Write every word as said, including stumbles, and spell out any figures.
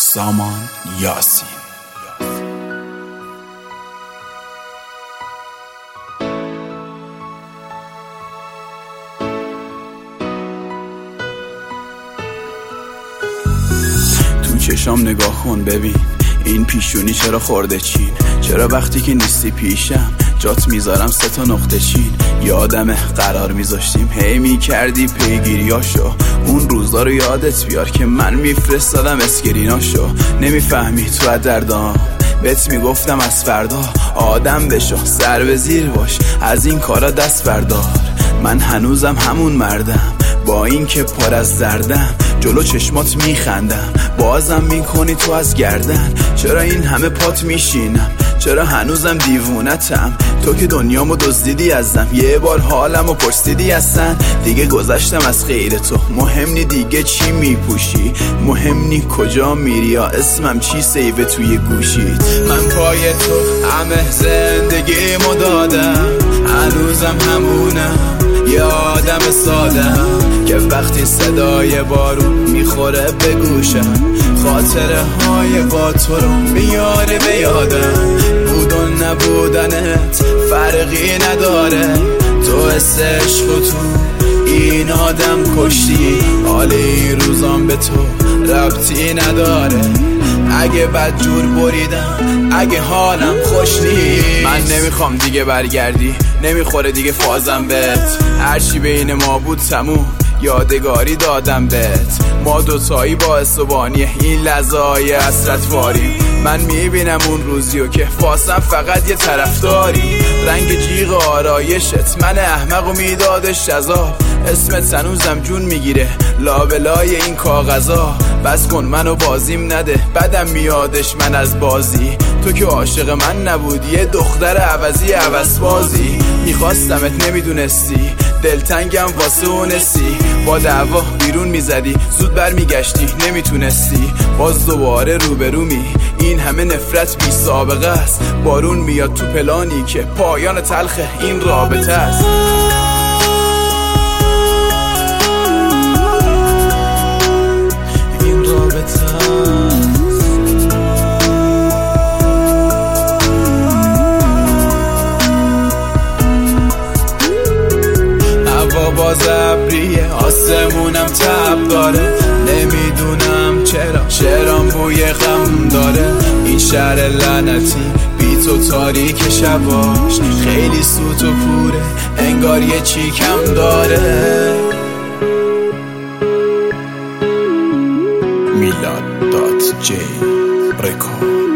سامان یاسین. تو چشام نگاه کن ببین این پیشونی چرا خورده چین، چرا وقتی که نیستی پیشم جات میذارم سه تا نقطه چین. یادمه قرار میذاشتیم هی میکردی پیگیریاشو، اون روزا رو یادت بیار که من میفرستادم اسکریناشو. نمیفهمی تو از دردام بهت میگفتم از فردا آدم بشو، سر به زیر باش، از این کارا دست بردار. من هنوزم همون مردم با این که پر از دردم، جلو چشمات میخندم بازم میکنی تو از گردن. چرا این همه پات میشینم، چرا هنوزم دیوونتم، تو که دنیامو دزدیدی ازم، یه بار حالمو پرسیدی اصلا. دیگه گذشتم از غیر تو، مهم نی دیگه چی میپوشی، مهم نی کجا میری یا اسمم چی سیوه توی گوشیت. من پای تو همه زندگیمو دادم، هنوزم همونم، یه آدم سادم که وقتی صدای بارون میخوره به گوشم، خاطره های با تو رو میاره به یادم. بود و نبودنت فرقی نداره، تو حس عشق و تو این آدم کشتی، حال این روزام به تو ربطی نداره. اگه بد جور بریدم، اگه حالم خوش نیست، من نمیخوام دیگه برگردی، نمیخوره دیگه فازم بهت. هرچی بین ما بود تموم، یادگاری دادم بهت. ما دوتایی باعث و بانی این لحظه‌های حسرتواری. من میبینم اون روزیو که فاسم فقط یه طرفداری. رنگ جیغ آرایشت من احمقو میدادش عذاب، اسمت هنوزم جون میگیره لابلای این کاغذا. بس کن منو بازیم نده، بدم میادش من از بازی. تو که عاشق من نبودی، یه دختر عوضی عوض بازی. میخواستمت نمیدونستی، دلتنگم واسه اونستی، با دعوا بیرون میزدی زود بر میگشتی نمیتونستی. باز دوباره روبرومی، این همه نفرت بی سابقه است. بارون میاد تو پلانی که پایان تلخ این رابطه است. این رابطه است. هوا باز ابریه، آسمونم تب داره، نمیدونم چرا چرام بوی غم داره. این شهر لعنتی بی تو تاریک شباش، خیلی سوت و کوره انگار یه چی کم داره. میلاد دات جی رکورد.